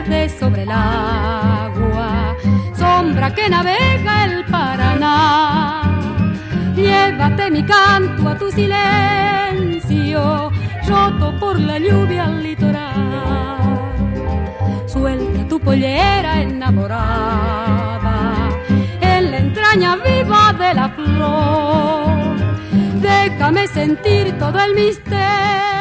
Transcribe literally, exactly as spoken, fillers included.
verde sobre el agua, sombra que navega el Paraná. Llévate mi canto a tu silencio, roto por la lluvia al litoral. Suelta tu pollera enamorada en la entraña viva de la flor. Déjame sentir todo el misterio